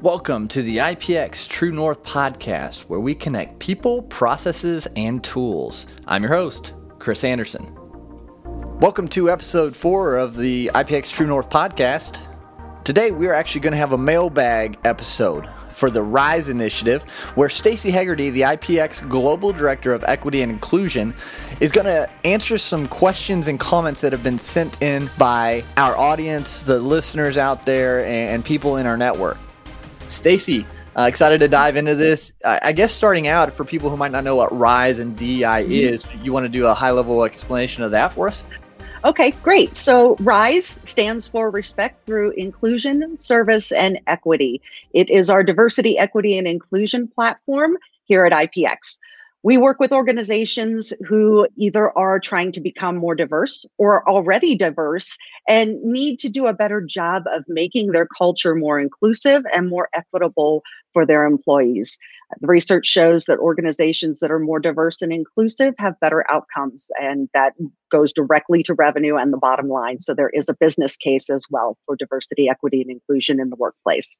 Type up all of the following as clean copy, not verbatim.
Welcome to the IPX True North podcast, where we connect people, processes, and tools. I'm your host, Chris Anderson. Welcome to episode 4 of the IPX True North podcast. Today, we're actually going to have a mailbag episode for the RISE initiative, where Stacey Hegarty, the IPX Global Director of Equity and Inclusion, is going to answer some questions and comments that have been sent in by our audience, the listeners out there, and people in our network. Stacey, excited to dive into this. I guess starting out, for people who might not know what RISE and DEI is, you want to do a high-level explanation of that for us? Okay, great. So RISE stands for Respect Through Inclusion, Service, and Equity. It is our diversity, equity, and inclusion platform here at IPX. We work with organizations who either are trying to become more diverse or are already diverse and need to do a better job of making their culture more inclusive and more equitable for their employees. The research shows that organizations that are more diverse and inclusive have better outcomes, and that goes directly to revenue and the bottom line. So there is a business case as well for diversity, equity, and inclusion in the workplace.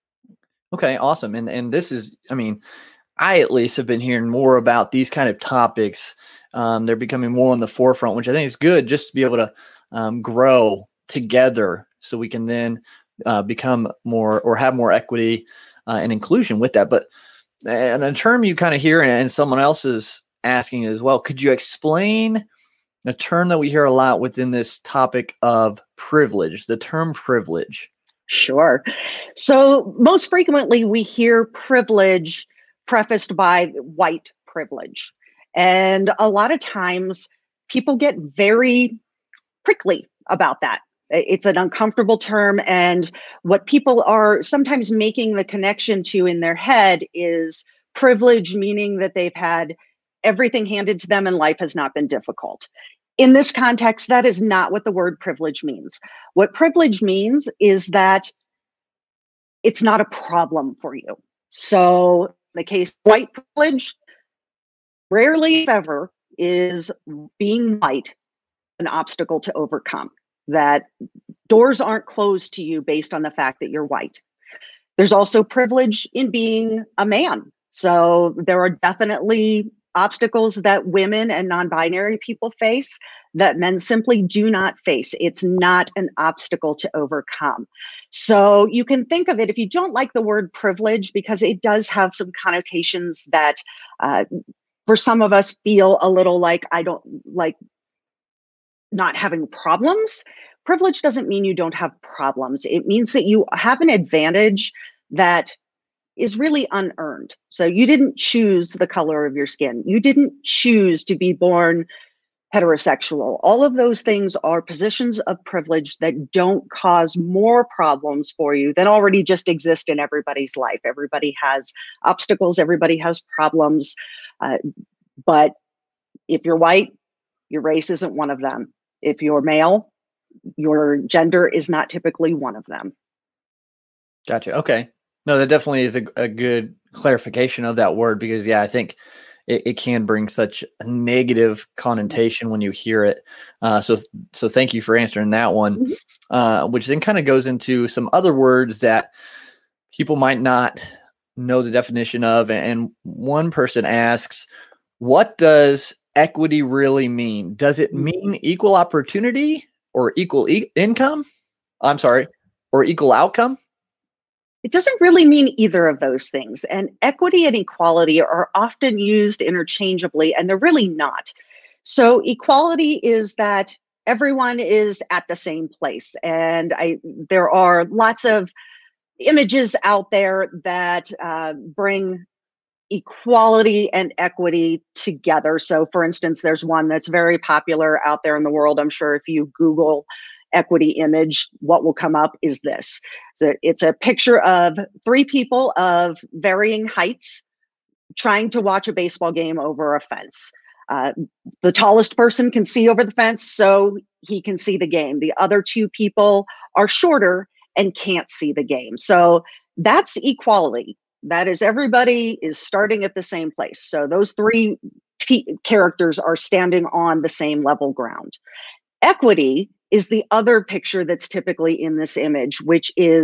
Okay, awesome. And this is, I at least have been hearing more about these kind of topics. They're becoming more on the forefront, which I think is good, just to be able to grow together so we can then become more or have more equity and inclusion with that. But and a term you kind of hear and someone else is asking as well, could you explain a term that we hear a lot within this topic of privilege, the term privilege? Sure. So most frequently we hear privilege prefaced by white privilege. And a lot of times people get very prickly about that. It's an uncomfortable term. And what people are sometimes making the connection to in their head is privilege, meaning that they've had everything handed to them and life has not been difficult. In this context, that is not what the word privilege means. What privilege means is that it's not a problem for you. So in the case of white privilege, rarely if ever is being white an obstacle to overcome. That doors aren't closed to you based on the fact that you're white. There's also privilege in being a man. So there are definitely obstacles that women and non-binary people face that men simply do not face. It's not an obstacle to overcome. So you can think of it, if you don't like the word privilege, because it does have some connotations that for some of us feel a little like I don't like not having problems. Privilege doesn't mean you don't have problems. It means that you have an advantage that is really unearned. So you didn't choose the color of your skin. You didn't choose to be born heterosexual. All of those things are positions of privilege that don't cause more problems for you than already just exist in everybody's life. Everybody has obstacles. Everybody has problems. But if you're white, your race isn't one of them. If you're male, your gender is not typically one of them. Gotcha. Okay. No, that definitely is a good clarification of that word, because I think it can bring such a negative connotation when you hear it. So thank you for answering that one, which then kind of goes into some other words that people might not know the definition of. And one person asks, what does equity really mean? Does it mean equal opportunity or equal income? Or equal outcome? It doesn't really mean either of those things. And equity and equality are often used interchangeably, and they're really not. So equality is that everyone is at the same place. And there are lots of images out there that bring equality and equity together. So for instance, there's one that's very popular out there in the world. I'm sure if you Google equity image, what will come up is this. So it's a picture of 3 people of varying heights trying to watch a baseball game over a fence. The tallest person can see over the fence, so he can see the game. The other 2 people are shorter and can't see the game. So that's equality. That is, everybody is starting at the same place. So those 3 characters are standing on the same level ground. Equity is the other picture that's typically in this image, which is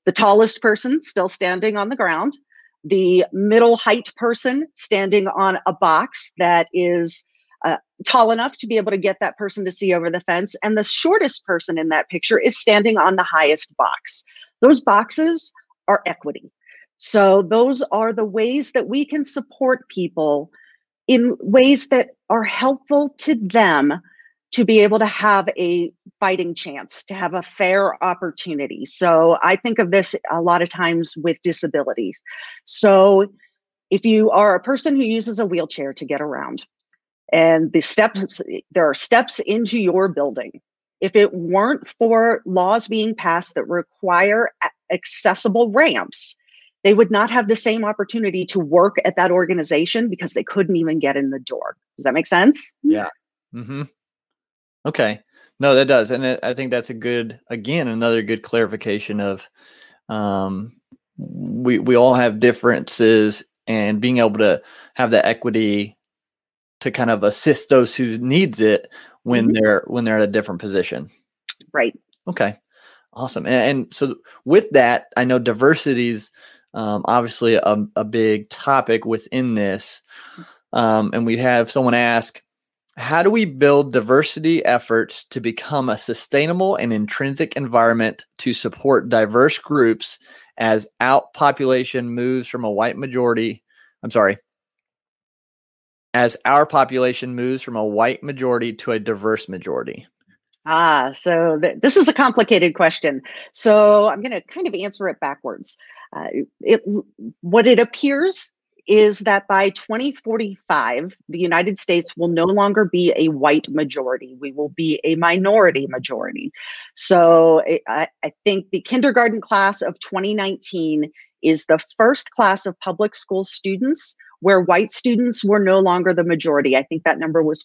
The tallest person still standing on the ground, the middle height person standing on a box that is tall enough to be able to get that person to see over the fence, and the shortest person in that picture is standing on the highest box. Those boxes are equity. So those are the ways that we can support people in ways that are helpful to them to be able to have a fighting chance, to have a fair opportunity. So I think of this a lot of times with disabilities. So if you are a person who uses a wheelchair to get around, and there are steps into your building. If it weren't for laws being passed that require accessible ramps, they would not have the same opportunity to work at that organization because they couldn't even get in the door. Does that make sense? Yeah. Mm-hmm. Okay. No, that does. And I think that's another good clarification of we all have differences, and being able to have the equity to kind of assist those who needs it when they're at a different position. Right. Okay. Awesome. And so with that, I know diversity is obviously a big topic within this. And we have someone ask, how do we build diversity efforts to become a sustainable and intrinsic environment to support diverse groups as outpopulation moves from a white majority? As our population moves from a white majority to a diverse majority? So this is a complicated question. So I'm going to kind of answer it backwards. What it appears is that by 2045, the United States will no longer be a white majority. We will be a minority majority. So I think the kindergarten class of 2019 is the first class of public school students where white students were no longer the majority. I think that number was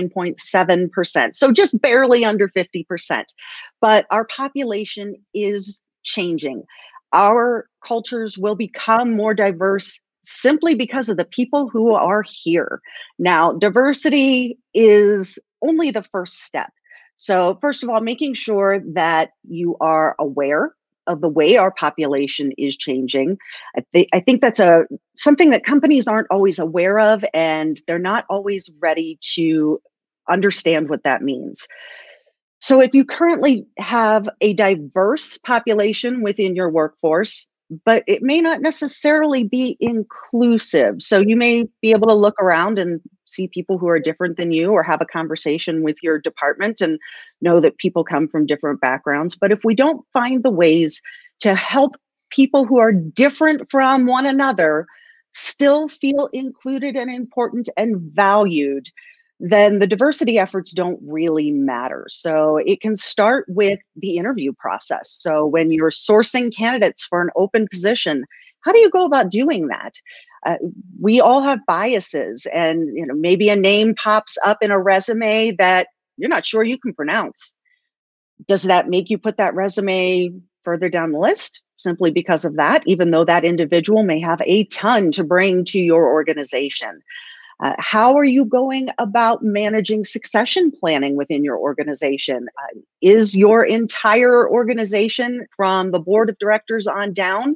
49.7%. So just barely under 50%. But our population is changing. Our cultures will become more diverse simply because of the people who are here. Now, diversity is only the first step. So first of all, making sure that you are aware of the way our population is changing. I think that's something that companies aren't always aware of, and they're not always ready to understand what that means. So if you currently have a diverse population within your workforce, but it may not necessarily be inclusive. So you may be able to look around and see people who are different than you, or have a conversation with your department and know that people come from different backgrounds. But if we don't find the ways to help people who are different from one another still feel included and important and valued, then the diversity efforts don't really matter. So it can start with the interview process. So when you're sourcing candidates for an open position, how do you go about doing that? We all have biases, and maybe a name pops up in a resume that you're not sure you can pronounce. Does that make you put that resume further down the list simply because of that, even though that individual may have a ton to bring to your organization? How are you going about managing succession planning within your organization? Is your entire organization, from the board of directors on down,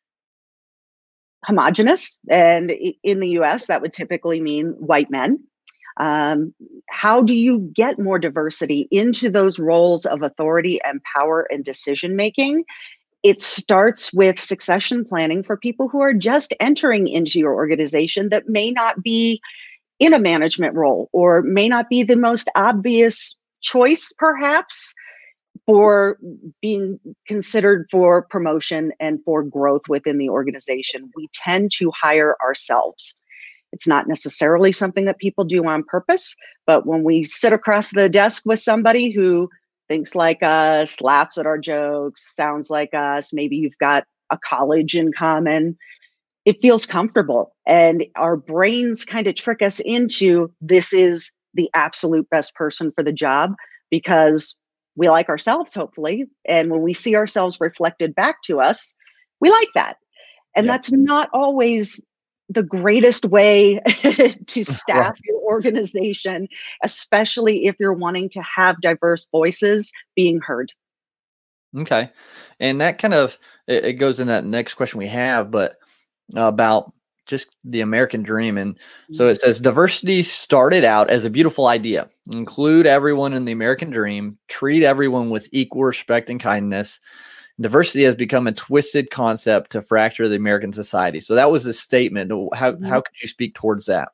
homogenous? And in the US, that would typically mean white men. How do you get more diversity into those roles of authority and power and decision making? It starts with succession planning for people who are just entering into your organization that may not be in a management role, or may not be the most obvious choice, perhaps, for being considered for promotion and for growth within the organization. We tend to hire ourselves. It's not necessarily something that people do on purpose, but when we sit across the desk with somebody who thinks like us, laughs at our jokes, sounds like us, maybe you've got a college in common, it feels comfortable. And our brains kind of trick us into, this is the absolute best person for the job, because we like ourselves, hopefully. And when we see ourselves reflected back to us, we like that. And that's not always the greatest way to staff your organization, especially if you're wanting to have diverse voices being heard. Okay. And that kind of it goes in that next question we have, but about just the American dream. And so it says diversity started out as a beautiful idea. Include everyone in the American dream, treat everyone with equal respect and kindness. Diversity has become a twisted concept to fracture the American society. So that was a statement. How could you speak towards that?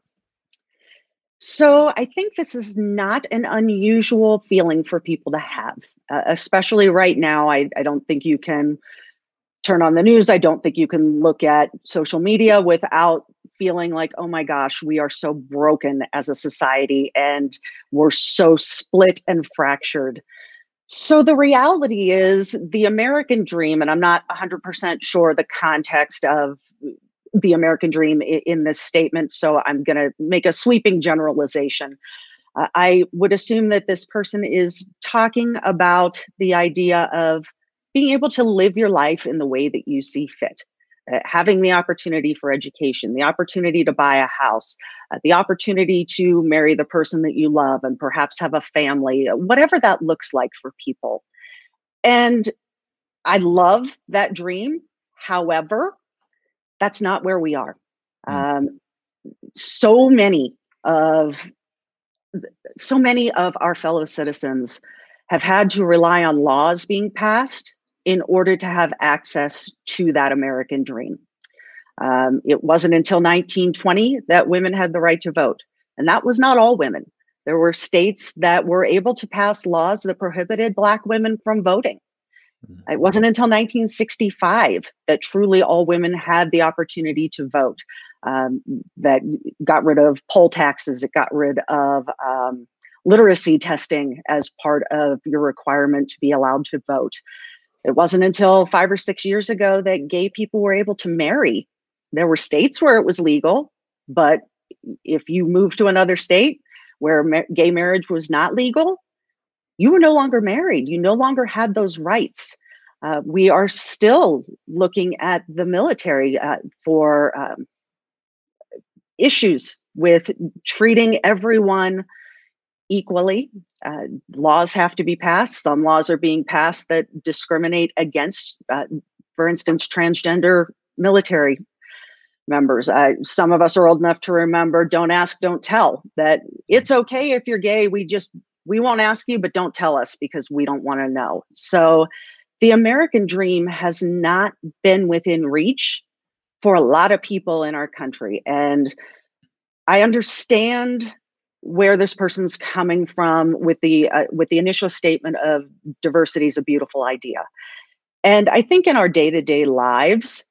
So I think this is not an unusual feeling for people to have, especially right now. I don't think you can turn on the news. I don't think you can look at social media without feeling like, oh my gosh, we are so broken as a society and we're so split and fractured. So the reality is the American dream, and I'm not 100% sure the context of the American dream in this statement, so I'm going to make a sweeping generalization. I would assume that this person is talking about the idea of being able to live your life in the way that you see fit. Having the opportunity for education, the opportunity to buy a house, the opportunity to marry the person that you love and perhaps have a family, whatever that looks like for people. And I love that dream. However, that's not where we are. Mm. Um, so many of so many of our fellow citizens have had to rely on laws being passed in order to have access to that American dream. It wasn't until 1920 that women had the right to vote, and that was not all women. There were states that were able to pass laws that prohibited Black women from voting. It wasn't until 1965 that truly all women had the opportunity to vote. That got rid of poll taxes. It got rid of literacy testing as part of your requirement to be allowed to vote. It wasn't until 5 or 6 years ago that gay people were able to marry. There were states where it was legal, but if you moved to another state where gay marriage was not legal, you were no longer married. You no longer had those rights. We are still looking at the military for issues with treating everyone equally. Laws have to be passed. Some laws are being passed that discriminate against, for instance, transgender military members. Some of us are old enough to remember "Don't ask, don't tell," that it's okay if you're gay. We won't ask you, but don't tell us because we don't want to know. So the American dream has not been within reach for a lot of people in our country. And I understand where this person's coming from with the initial statement of diversity is a beautiful idea. And I think in our day-to-day lives,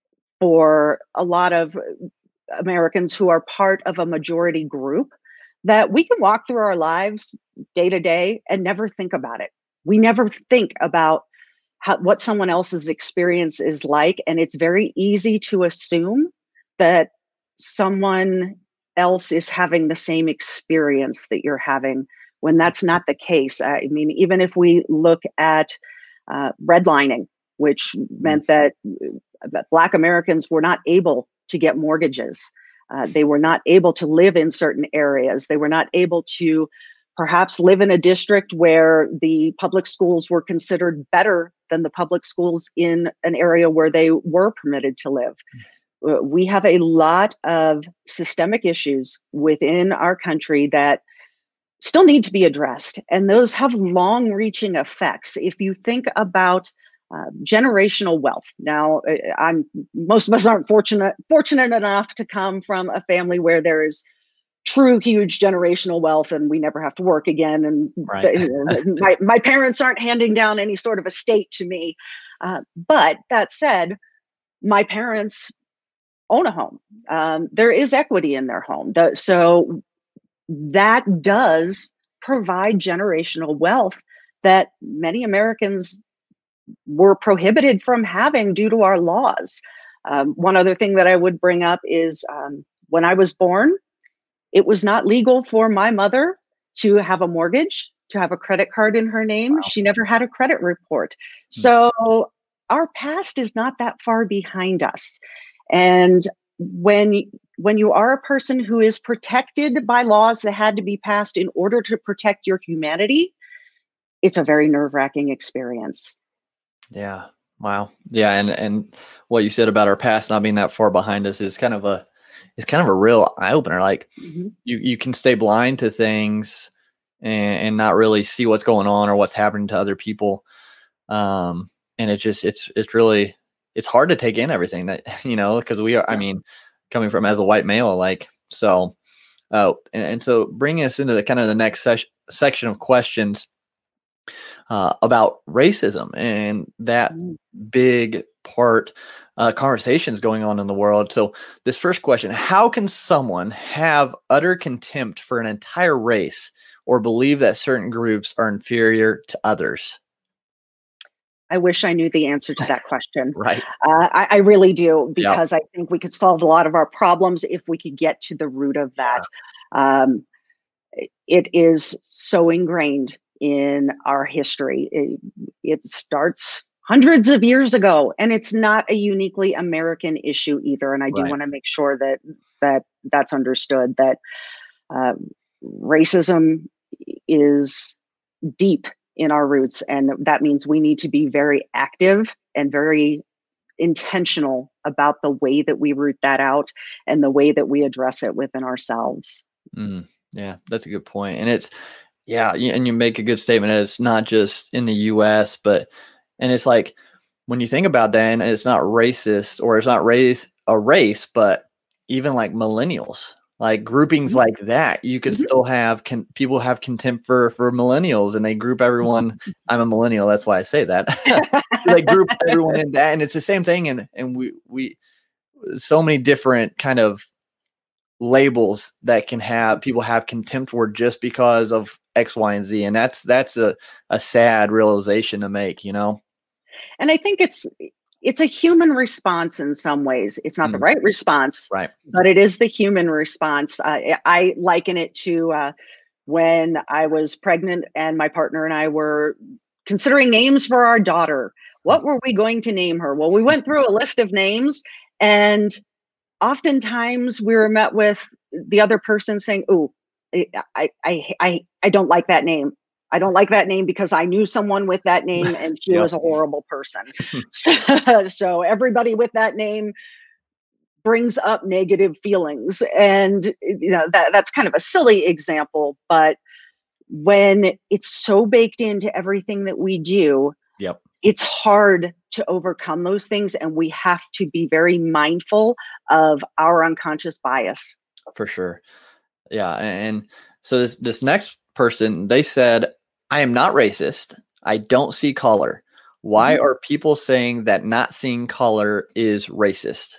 for a lot of Americans who are part of a majority group, that we can walk through our lives day to day and never think about it. We never think about what someone else's experience is like. And it's very easy to assume that someone else is having the same experience that you're having when that's not the case. I mean, even if we look at redlining, which meant that Black Americans were not able to get mortgages. They were not able to live in certain areas. They were not able to perhaps live in a district where the public schools were considered better than the public schools in an area where they were permitted to live. We have a lot of systemic issues within our country that still need to be addressed. And those have long-reaching effects. If you think about generational wealth. Now, most of us aren't fortunate enough to come from a family where there is true huge generational wealth and we never have to work again. And Right. my parents aren't handing down any sort of estate to me. But that said, my parents own a home. There is equity in their home. So that does provide generational wealth that many Americans were prohibited from having due to our laws. One other thing that I would bring up is when I was born, it was not legal for my mother to have a mortgage, to have a credit card in her name. Wow. She never had a credit report. So our past is not that far behind us. And when you are a person who is protected by laws that had to be passed in order to protect your humanity, it's a very nerve-wracking experience. Yeah. Wow. Yeah. And what you said about our past not being that far behind us is it's kind of a real eye opener. Like Mhm. you can stay blind to things and not really see what's going on or what's happening to other people. And it's really, it's hard to take in everything that, cause we are, I mean, coming from as a white male, like, so, and so bringing us into the kind of the next section of questions, about racism and that Mm. big part, conversations going on in the world. So this first question, how can someone have utter contempt for an entire race or believe that certain groups are inferior to others? I wish I knew the answer to that question. Right. I really do, Yep. because I think we could solve a lot of our problems if we could get to the root of that. Um, it is so ingrained in our history. It starts hundreds of years ago, and it's not a uniquely American issue either. And I do Right. want to make sure that's understood, that uh, racism is deep in our roots, and that means we need to be very active and very intentional about the way that we root that out and the way that we address it within ourselves. Mm, yeah, that's a good point. And it's, yeah, and you make a good statement. That it's not just in the US, and it's like, when you think about that, and it's not racist or it's not a race, but even like millennials, like groupings Mhm. like that, you could Mhm. still have, people have contempt for millennials and they group everyone. I'm a millennial. That's why I say that. They group everyone in that. And it's the same thing. And we, so many different kind of labels that can have people have contempt for just because of X, Y, and Z. And that's a sad realization to make, And I think it's a human response in some ways. It's not the Mm, right response, right. but it is the human response. I liken it to when I was pregnant and my partner and I were considering names for our daughter. What were we going to name her? Well, we went through a list of names, and oftentimes we were met with the other person saying, "Oh, I don't like that name. I don't like that name because I knew someone with that name and she Yep. was a horrible person." So, so everybody with that name brings up negative feelings, and that's kind of a silly example, but when it's so baked into everything that we do, Yep. it's hard to overcome those things, and we have to be very mindful of our unconscious bias. For sure. Yeah. And so this next person, they said, I am not racist. I don't see color. Why Mhm. are people saying that not seeing color is racist?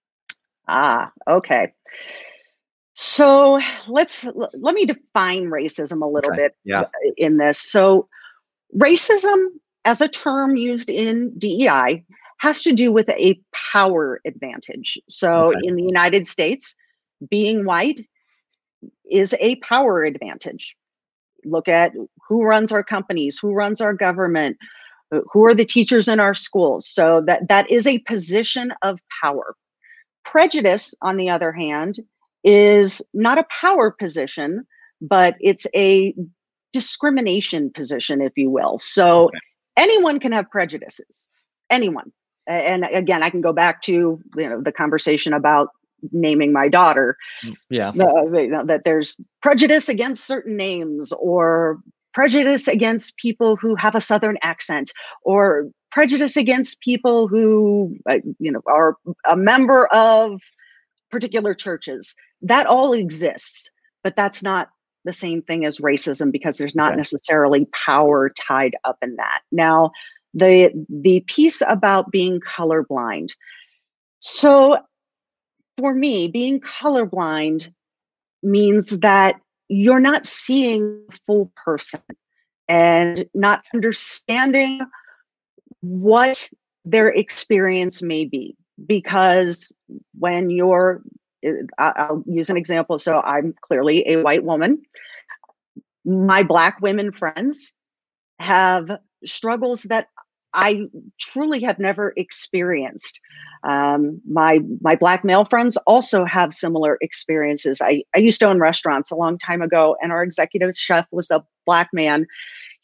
Okay. So let me define racism a little Okay. bit Yeah. in this. So racism, as a term used in DEI, has to do with a power advantage. So Okay. in the United States, being white is a power advantage. Look at who runs our companies, who runs our government, who are the teachers in our schools. So that is a position of power. Prejudice, on the other hand, is not a power position, but it's a discrimination position, if you will. So Okay. anyone can have prejudices, anyone. And again, I can go back to the conversation about naming my daughter. Yeah. That there's prejudice against certain names, or prejudice against people who have a Southern accent, or prejudice against people who are a member of particular churches. That all exists, but that's not the same thing as racism, because there's not Okay. necessarily power tied up in that. Now, the piece about being colorblind. So for me, being colorblind means that you're not seeing the full person and not understanding what their experience may be. Because when I'll use an example. So I'm clearly a white woman. My Black women friends have struggles that I truly have never experienced. My Black male friends also have similar experiences. I used to own restaurants a long time ago, and our executive chef was a Black man.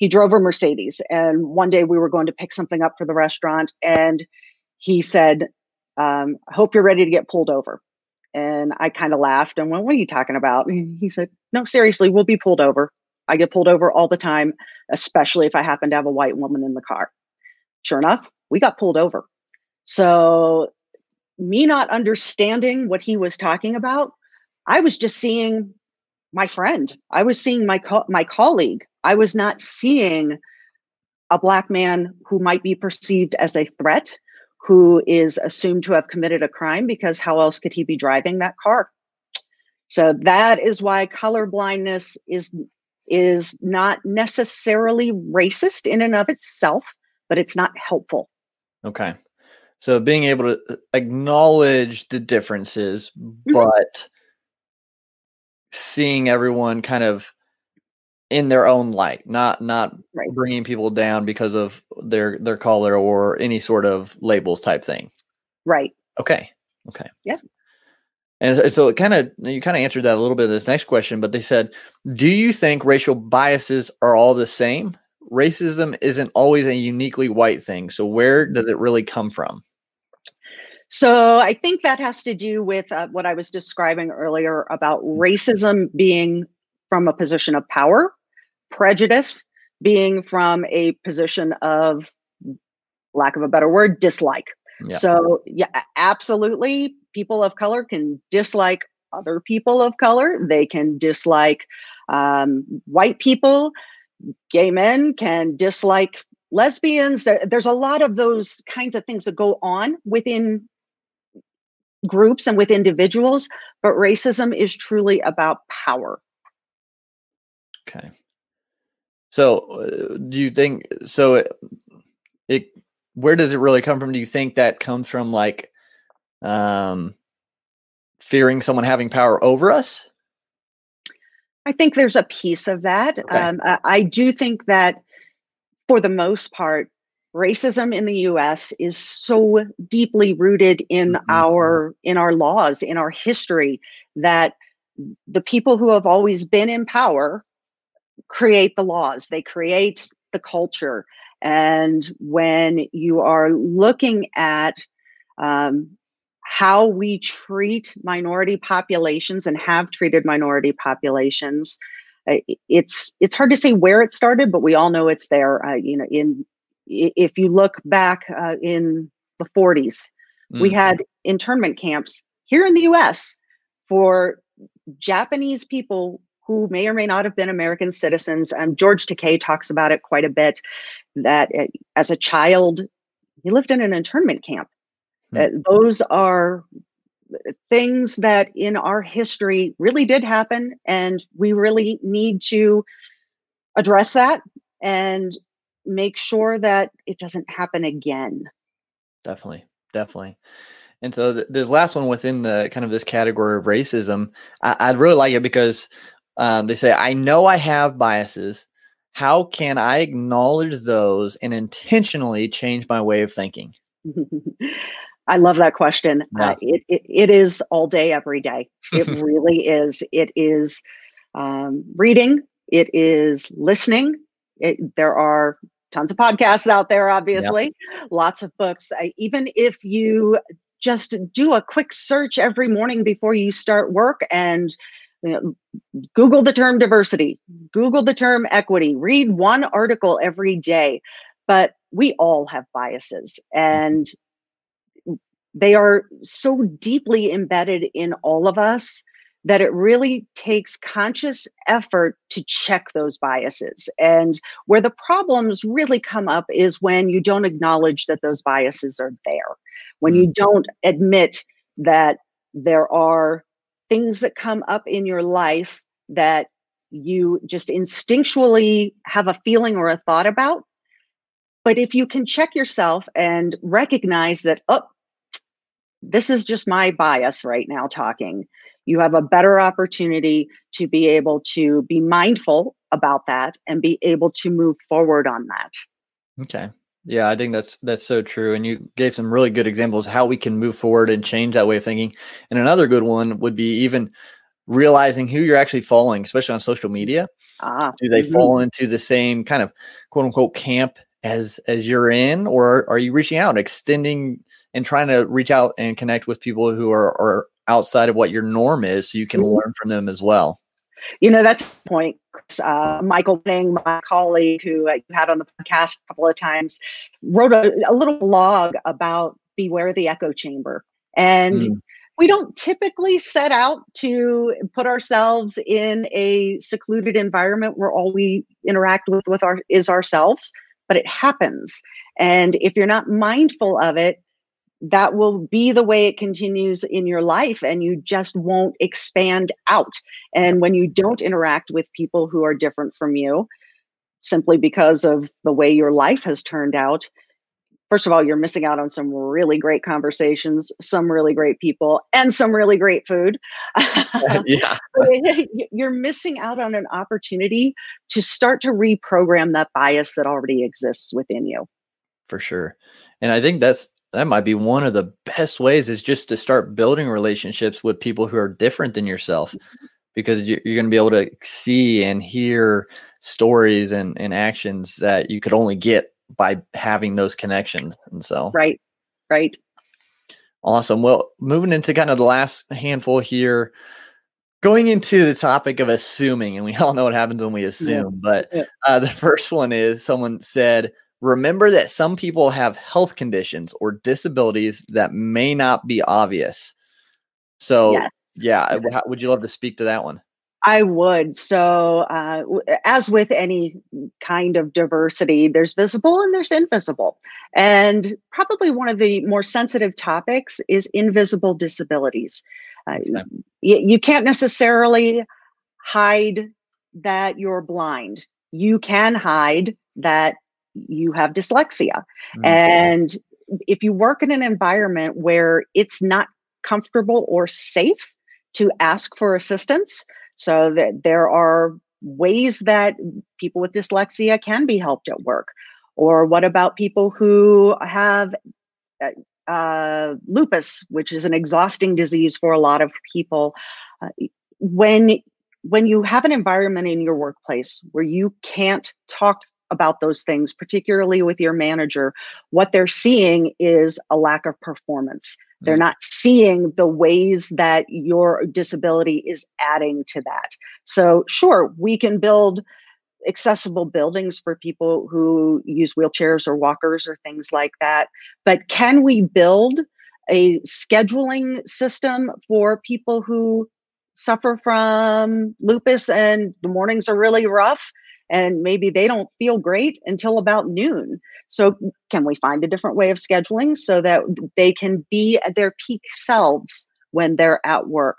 he drove a Mercedes. And one day we were going to pick something up for the restaurant. And he said, I hope you're ready to get pulled over. And I kind of laughed and went, what are you talking about? And he said, no, seriously, we'll be pulled over. I get pulled over all the time, especially if I happen to have a white woman in the car. Sure enough, we got pulled over. So me not understanding what he was talking about, I was just seeing my friend. I was seeing my colleague. I was not seeing a Black man who might be perceived as a threat, who is assumed to have committed a crime, because how else could he be driving that car? So that is why color blindness is not necessarily racist in and of itself, but it's not helpful. Okay. So being able to acknowledge the differences, but seeing everyone kind of in their own light, not Right. bringing people down because of their color or any sort of labels type thing. Right. Okay. Yeah. And so you kind of answered that a little bit in this next question, but they said, do you think racial biases are all the same? Racism isn't always a uniquely white thing. So where does it really come from? So I think that has to do with what I was describing earlier about racism being from a position of power, prejudice being from a position of, lack of a better word, dislike. Yeah. So yeah, absolutely. People of color can dislike other people of color. They can dislike white people. Gay men can dislike lesbians. There's a lot of those kinds of things that go on within groups and with individuals, but racism is truly about power. Okay. So do you think, where does it really come from? Do you think that comes from like fearing someone having power over us? I think there's a piece of that. Okay. I do think that for the most part, racism in the US is so deeply rooted in our laws, in our history, that the people who have always been in power create the laws, they create the culture. And when you are looking at how we treat minority populations and have treated minority populations, it's hard to say where it started, but we all know it's there. If you look back in the 40s, we had internment camps here in the US for Japanese people who may or may not have been American citizens. George Takei talks about it quite a bit, that as a child, he lived in an internment camp. Those are things that in our history really did happen, and we really need to address that and make sure that it doesn't happen again. Definitely. And so this last one within the kind of this category of racism, I really like it because they say, I know I have biases. How can I acknowledge those and intentionally change my way of thinking? I love that question. Yeah. It is all day, every day. It really is. It is reading. It is listening. There are tons of podcasts out there, obviously, lots of books. Even if you just do a quick search every morning before you start work and Google the term diversity, Google the term equity, read one article every day. But we all have biases, and they are so deeply embedded in all of us that it really takes conscious effort to check those biases. And where the problems really come up is when you don't acknowledge that those biases are there, when you don't admit that there are things that come up in your life that you just instinctually have a feeling or a thought about. But if you can check yourself and recognize that, oh, this is just my bias right now talking, you have a better opportunity to be able to be mindful about that and be able to move forward on that. Okay. Yeah, I think that's so true. And you gave some really good examples of how we can move forward and change that way of thinking. And another good one would be even realizing who you're actually following, especially on social media. Do they fall into the same kind of quote unquote camp as you're in, or are you reaching out, extending and trying to reach out and connect with people who are outside of what your norm is so you can learn from them as well? That's the point. Michael Ning, my colleague who you had on the podcast a couple of times, wrote a little blog about beware the echo chamber. And we don't typically set out to put ourselves in a secluded environment where all we interact with is ourselves, but it happens. And if you're not mindful of it, that will be the way it continues in your life, and you just won't expand out. And when you don't interact with people who are different from you, simply because of the way your life has turned out, first of all, you're missing out on some really great conversations, some really great people, and some really great food. Yeah. You're missing out on an opportunity to start to reprogram that bias that already exists within you. For sure. And I think that might be one of the best ways, is just to start building relationships with people who are different than yourself, because you're going to be able to see and hear stories and actions that you could only get by having those connections. And so, right. Awesome. Well, moving into kind of the last handful here, going into the topic of assuming, and we all know what happens when we assume, but the first one is, someone said, remember that some people have health conditions or disabilities that may not be obvious. So, would you love to speak to that one? I would. So, as with any kind of diversity, there's visible and there's invisible. And probably one of the more sensitive topics is invisible disabilities. You can't necessarily hide that you're blind. You can hide that you have dyslexia. And if you work in an environment where it's not comfortable or safe to ask for assistance, so that there are ways that people with dyslexia can be helped at work. Or what about people who have lupus, which is an exhausting disease for a lot of people? When you have an environment in your workplace where you can't talk about those things, particularly with your manager, what they're seeing is a lack of performance. They're not seeing the ways that your disability is adding to that. So sure, we can build accessible buildings for people who use wheelchairs or walkers or things like that. But can we build a scheduling system for people who suffer from lupus and the mornings are really rough and maybe they don't feel great until about noon? So can we find a different way of scheduling so that they can be at their peak selves when they're at work?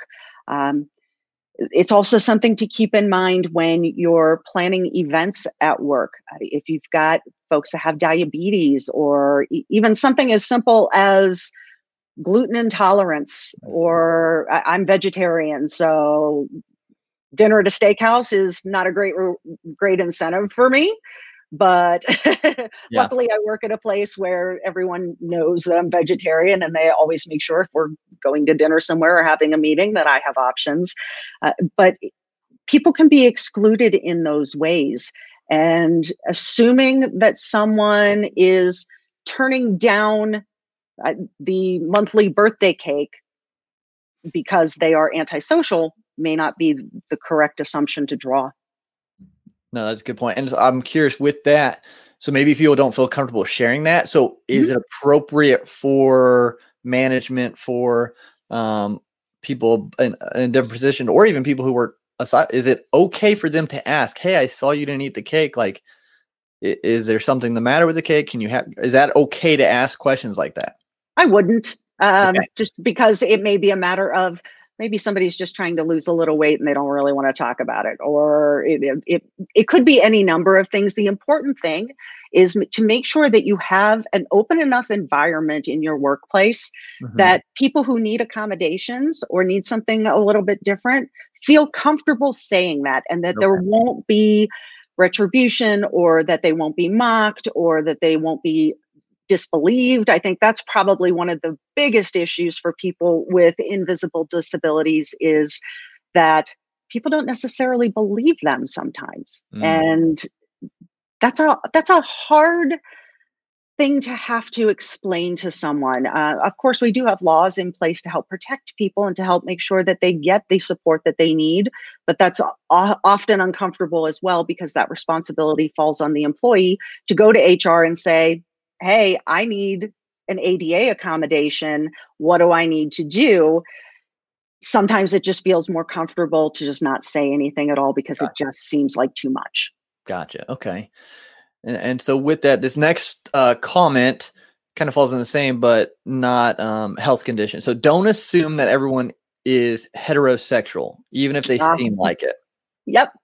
It's also something to keep in mind when you're planning events at work. If you've got folks that have diabetes, or even something as simple as gluten intolerance, or I'm vegetarian, so dinner at a steakhouse is not a great incentive for me. But luckily I work at a place where everyone knows that I'm vegetarian, and they always make sure if we're going to dinner somewhere or having a meeting that I have options. But people can be excluded in those ways. And assuming that someone is turning down the monthly birthday cake because they are antisocial may not be the correct assumption to draw. No, that's a good point. And I'm curious with that. So maybe people don't feel comfortable sharing that. So is it appropriate for management, for people in a different position, or even people who work aside? Is it okay for them to ask, hey, I saw you didn't eat the cake. Like, is there something the matter with the cake? Is that okay to ask questions like that? I wouldn't, just because it may be a matter of, maybe somebody's just trying to lose a little weight and they don't really want to talk about it. Or it could be any number of things. The important thing is to make sure that you have an open enough environment in your workplace that people who need accommodations or need something a little bit different feel comfortable saying that, and that there won't be retribution, or that they won't be mocked, or that they won't be disbelieved. I think that's probably one of the biggest issues for people with invisible disabilities, is that people don't necessarily believe them sometimes. Mm. And that's a hard thing to have to explain to someone. Of course, we do have laws in place to help protect people and to help make sure that they get the support that they need. But that's often uncomfortable as well, because that responsibility falls on the employee to go to HR and say, hey, I need an ADA accommodation. What do I need to do? Sometimes it just feels more comfortable to just not say anything at all, because it just seems like too much. Gotcha. Okay. And so with that, this next comment kind of falls in the same, but not health condition. So don't assume that everyone is heterosexual, even if they seem like it. Yep.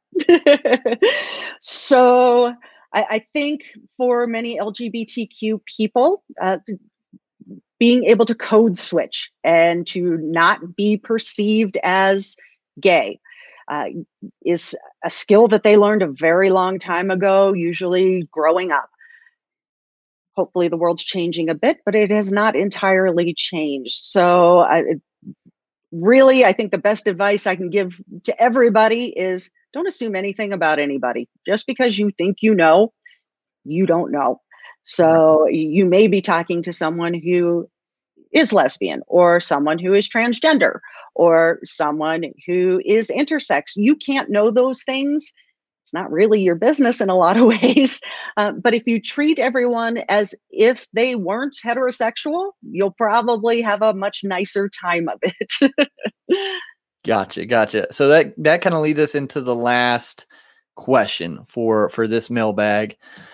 So I think for many LGBTQ people, being able to code switch and to not be perceived as gay is a skill that they learned a very long time ago, usually growing up. Hopefully the world's changing a bit, but it has not entirely changed. So I think the best advice I can give to everybody is don't assume anything about anybody. Just because you think you know, you don't know. So you may be talking to someone who is lesbian, or someone who is transgender, or someone who is intersex. You can't know those things. It's not really your business in a lot of ways. But if you treat everyone as if they weren't heterosexual, you'll probably have a much nicer time of it. Gotcha. So that kind of leads us into the last question for this mailbag.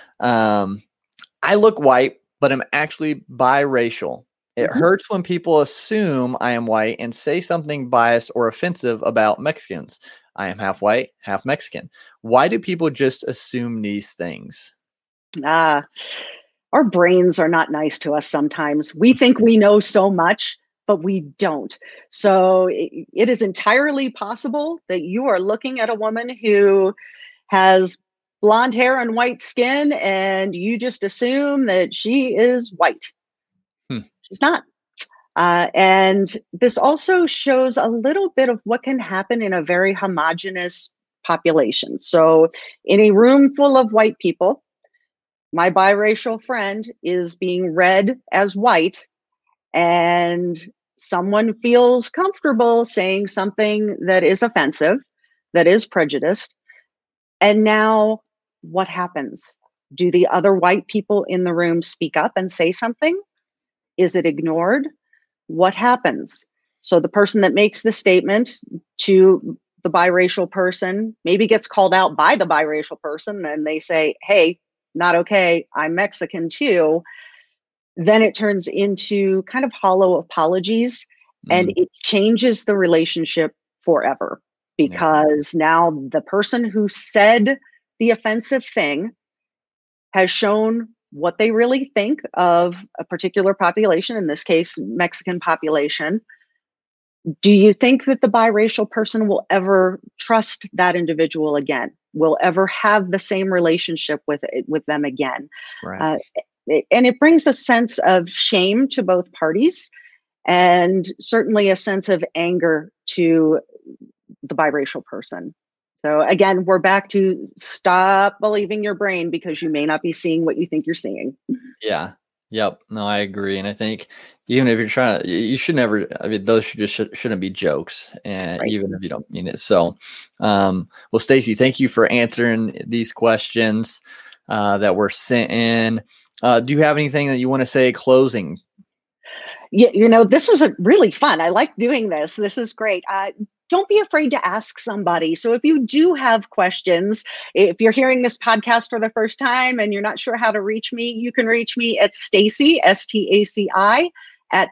I look white, but I'm actually biracial. It hurts when people assume I am white and say something biased or offensive about Mexicans. I am half white, half Mexican. Why do people just assume these things? Our brains are not nice to us sometimes. We think we know so much, but we don't. So it is entirely possible that you are looking at a woman who has blonde hair and white skin, and you just assume that she is white. She's not. And this also shows a little bit of what can happen in a very homogenous population. So in a room full of white people, my biracial friend is being read as white, and someone feels comfortable saying something that is offensive, that is prejudiced. And now what happens? Do the other white people in the room speak up and say something? Is it ignored? What happens? So the person that makes the statement to the biracial person maybe gets called out by the biracial person, and they say, hey, not okay, I'm Mexican too. Then it turns into kind of hollow apologies, and it changes the relationship forever, because now the person who said the offensive thing has shown what they really think of a particular population, in this case, Mexican population. Do you think that the biracial person will ever trust that individual again? Will ever have the same relationship with them again? Right. And it brings a sense of shame to both parties, and certainly a sense of anger to the biracial person. So again, we're back to stop believing your brain, because you may not be seeing what you think you're seeing. Yeah. Yep. No, I agree. And I think even if you're trying to, you should never, those shouldn't be jokes, and right. Even if you don't mean it. So, well, Stacey, thank you for answering these questions that were sent in. Do you have anything that you want to say closing? Yeah, this was really fun. I like doing this. This is great. Don't be afraid to ask somebody. So if you do have questions, if you're hearing this podcast for the first time and you're not sure how to reach me, you can reach me at Stacey, STACI, at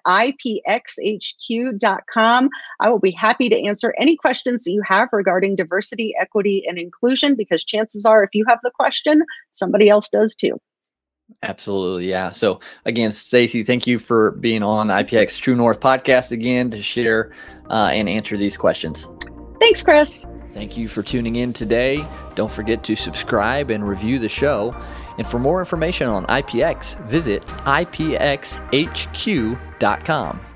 ipxhq.com. I will be happy to answer any questions that you have regarding diversity, equity, and inclusion, because chances are if you have the question, somebody else does too. Absolutely. Yeah. So again, Stacey, thank you for being on the IPX True North podcast again to share and answer these questions. Thanks, Chris. Thank you for tuning in today. Don't forget to subscribe and review the show. And for more information on IPX, visit ipxhq.com.